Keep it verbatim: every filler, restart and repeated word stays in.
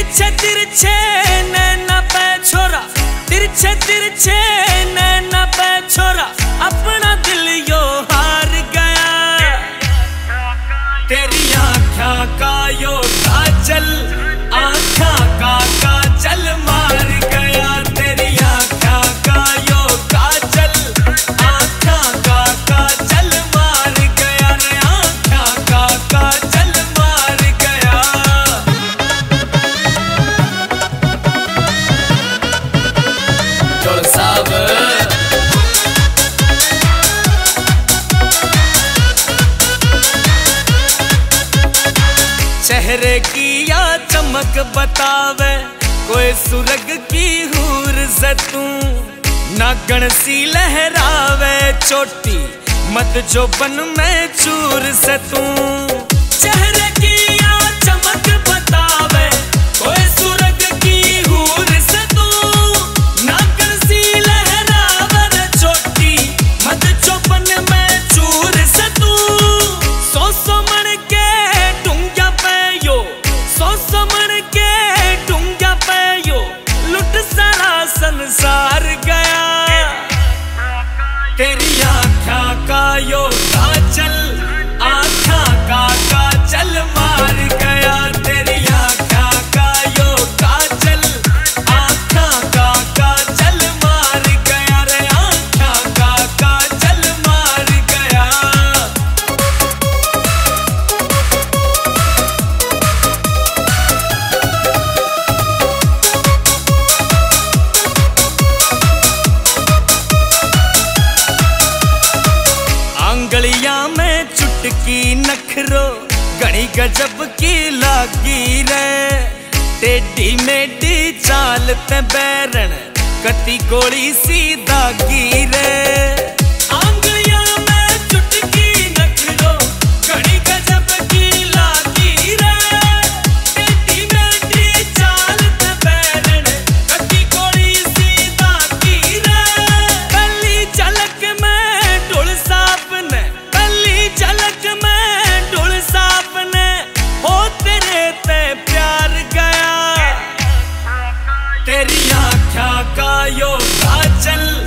तिरछे तिरछे नैना पे छोरा, तिरछे तिरछे नैना पे छोरा, अपना दिल यो हार गया। तेरी आँखा का यो काजल, आँखा का काजल मार गया। तेरी आँखा का यो काजल, आँखा का काजल मार गया रे, आँखा का काजल मार गया। साहब चेहरे की या चमक बतावे, कोई सुरग की हूर से तू, नागण सी लहरावे चोटी, मत जो बन में चूर से तू। चेहरे की या चमक बतावे, कोई सुरग की हूर से तू, नागण सी लहरावे चोटी, मत जो बन में चूर से तू। सो सो मन के डूंगा पे यो, सो सो मन के डूंगा पे यो, लुट सारा संसार गया। तेरी आँखा का यो काजल, आँखा का काजल मार गया। तेरी आँखा का यो काजल, आँखा का काजल मार गया रे, आँखा का काजल मार गया। आंगलियां में चुटकी नखरो, घनी गजब की लागी रे। टेढ़ी मेढ़ी चाल ते बैरन, कटी गोली सी दागी रे। आंगलियां में चुटकी नखरो, घनी गजब की लागी रे। टेढ़ी मेढ़ी चाल ते बैरन, कटी गोली सी दागी रे। पहली झलक में ढोल साहब ने, पहली झलक में ढोल साहब ने, हो तेरे ते प्यार गया। तेरी आँखा का यो काजल,